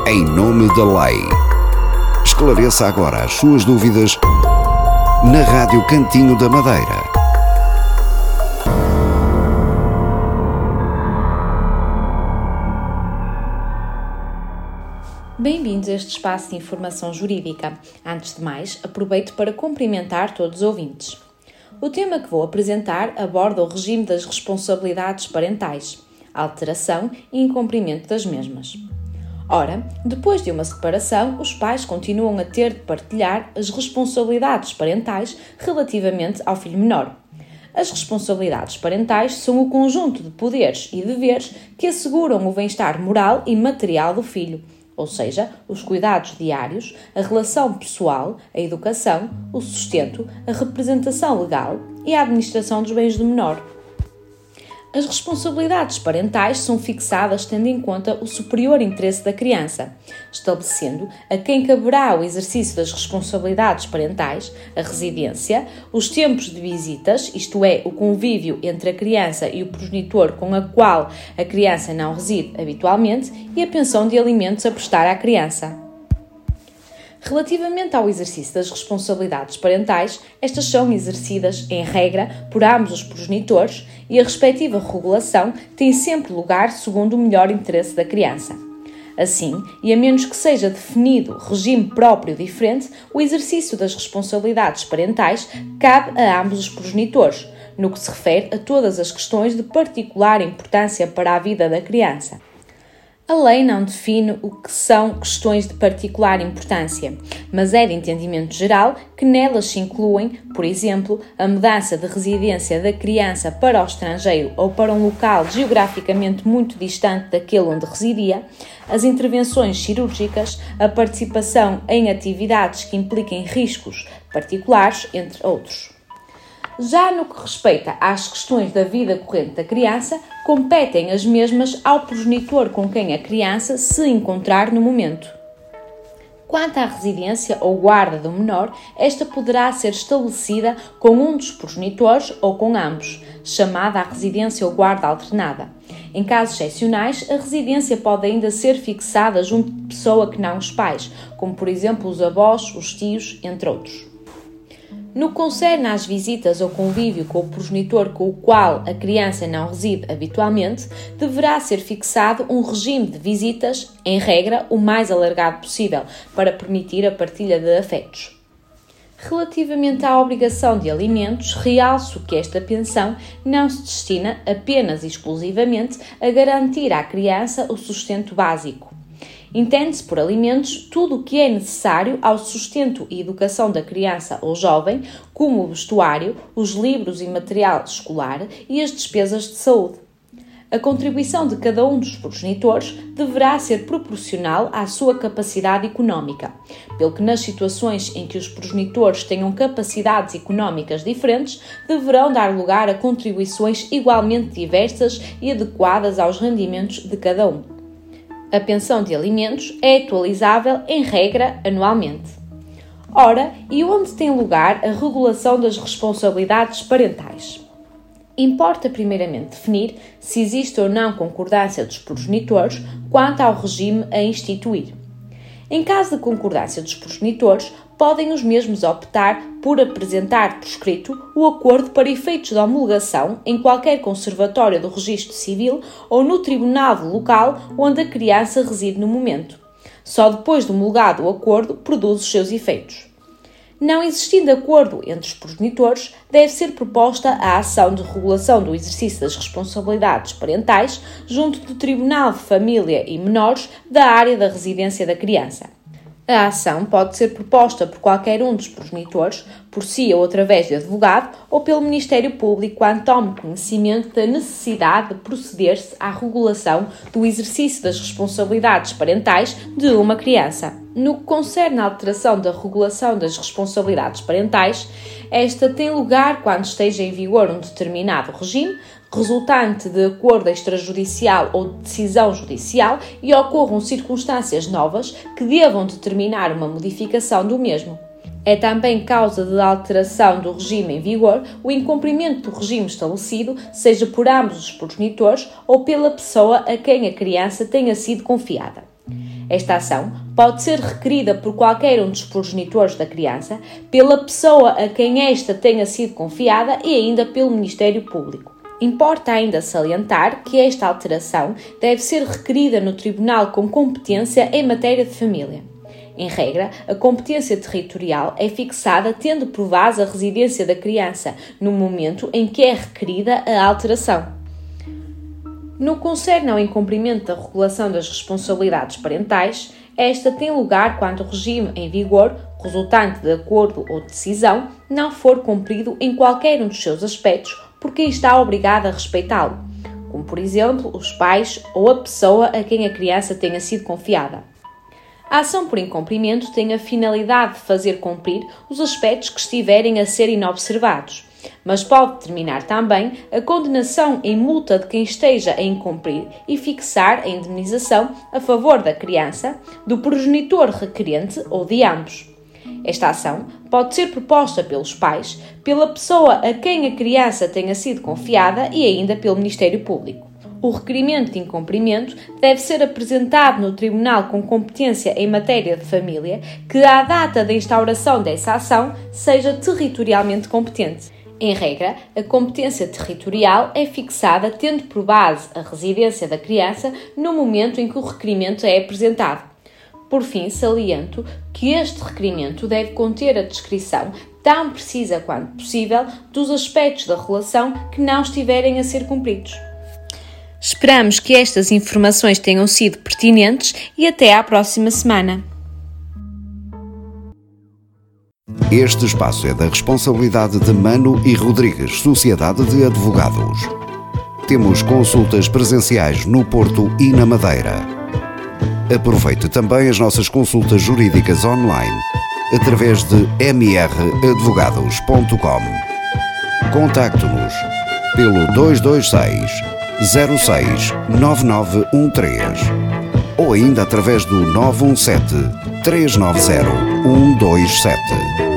em nome da lei. Esclareça agora as suas dúvidas na Rádio Cantinho da Madeira. Bem-vindos a este espaço de informação jurídica. Antes de mais, aproveito para cumprimentar todos os ouvintes. O tema que vou apresentar aborda o regime das responsabilidades parentais, a alteração e incumprimento das mesmas. Ora, depois de uma separação, os pais continuam a ter de partilhar as responsabilidades parentais relativamente ao filho menor. As responsabilidades parentais são o conjunto de poderes e deveres que asseguram o bem-estar moral e material do filho, ou seja, os cuidados diários, a relação pessoal, a educação, o sustento, a representação legal e a administração dos bens do menor. As responsabilidades parentais são fixadas tendo em conta o superior interesse da criança, estabelecendo a quem caberá o exercício das responsabilidades parentais, a residência, os tempos de visitas, isto é, o convívio entre a criança e o progenitor com a qual a criança não reside habitualmente e a pensão de alimentos a prestar à criança. Relativamente ao exercício das responsabilidades parentais, estas são exercidas, em regra, por ambos os progenitores e a respectiva regulação tem sempre lugar segundo o melhor interesse da criança. Assim, e a menos que seja definido regime próprio diferente, o exercício das responsabilidades parentais cabe a ambos os progenitores, no que se refere a todas as questões de particular importância para a vida da criança. A lei não define o que são questões de particular importância, mas é de entendimento geral que nelas se incluem, por exemplo, a mudança de residência da criança para o estrangeiro ou para um local geograficamente muito distante daquele onde residia, as intervenções cirúrgicas, a participação em atividades que impliquem riscos particulares, entre outros. Já no que respeita às questões da vida corrente da criança, competem as mesmas ao progenitor com quem a criança se encontrar no momento. Quanto à residência ou guarda do menor, esta poderá ser estabelecida com um dos progenitores ou com ambos, chamada a residência ou guarda alternada. Em casos excepcionais, a residência pode ainda ser fixada junto de pessoa que não os pais, como por exemplo os avós, os tios, entre outros. No que concerne às visitas ou convívio com o progenitor com o qual a criança não reside habitualmente, deverá ser fixado um regime de visitas, em regra, o mais alargado possível, para permitir a partilha de afetos. Relativamente à obrigação de alimentos, realço que esta pensão não se destina apenas e exclusivamente a garantir à criança o sustento básico. Entende-se por alimentos tudo o que é necessário ao sustento e educação da criança ou jovem, como o vestuário, os livros e material escolar e as despesas de saúde. A contribuição de cada um dos progenitores deverá ser proporcional à sua capacidade económica, pelo que nas situações em que os progenitores tenham capacidades económicas diferentes, deverão dar lugar a contribuições igualmente diversas e adequadas aos rendimentos de cada um. A pensão de alimentos é atualizável, em regra, anualmente. Ora, e onde tem lugar a regulação das responsabilidades parentais? Importa primeiramente definir se existe ou não concordância dos progenitores quanto ao regime a instituir. Em caso de concordância dos progenitores, podem os mesmos optar por apresentar por escrito o acordo para efeitos de homologação em qualquer conservatório do registro civil ou no tribunal local onde a criança reside no momento. Só depois de homologado o acordo produz os seus efeitos. Não existindo acordo entre os progenitores, deve ser proposta a ação de regulação do exercício das responsabilidades parentais junto do Tribunal de Família e Menores da área da residência da criança. A ação pode ser proposta por qualquer um dos progenitores, por si ou através de advogado, ou pelo Ministério Público quando tome conhecimento da necessidade de proceder-se à regulação do exercício das responsabilidades parentais de uma criança. No que concerne à alteração da regulação das responsabilidades parentais, esta tem lugar quando esteja em vigor um determinado regime, resultante de acordo extrajudicial ou de decisão judicial e ocorram circunstâncias novas que devam determinar uma modificação do mesmo. É também causa de alteração do regime em vigor o incumprimento do regime estabelecido, seja por ambos os progenitores ou pela pessoa a quem a criança tenha sido confiada. Esta ação pode ser requerida por qualquer um dos progenitores da criança, pela pessoa a quem esta tenha sido confiada e ainda pelo Ministério Público. Importa ainda salientar que esta alteração deve ser requerida no tribunal com competência em matéria de família. Em regra, a competência territorial é fixada tendo por base a residência da criança no momento em que é requerida a alteração. No que concerne ao incumprimento da regulação das responsabilidades parentais, esta tem lugar quando o regime em vigor, resultante de acordo ou decisão, não for cumprido em qualquer um dos seus aspectos por quem está obrigado a respeitá-lo, como por exemplo os pais ou a pessoa a quem a criança tenha sido confiada. A ação por incumprimento tem a finalidade de fazer cumprir os aspectos que estiverem a ser inobservados, mas pode determinar também a condenação em multa de quem esteja a incumprir e fixar a indemnização a favor da criança, do progenitor requerente ou de ambos. Esta ação pode ser proposta pelos pais, pela pessoa a quem a criança tenha sido confiada e ainda pelo Ministério Público. O requerimento de incumprimento deve ser apresentado no tribunal com competência em matéria de família, que à data da instauração dessa ação seja territorialmente competente. Em regra, a competência territorial é fixada tendo por base a residência da criança no momento em que o requerimento é apresentado. Por fim, saliento que este requerimento deve conter a descrição, tão precisa quanto possível, dos aspectos da relação que não estiverem a ser cumpridos. Esperamos que estas informações tenham sido pertinentes e até à próxima semana. Este espaço é da responsabilidade de Mano e Rodrigues, Sociedade de Advogados. Temos consultas presenciais no Porto e na Madeira. Aproveite também as nossas consultas jurídicas online através de mradvogados.com. Contacte-nos pelo 226 06 9913 ou ainda através do 917 390 127.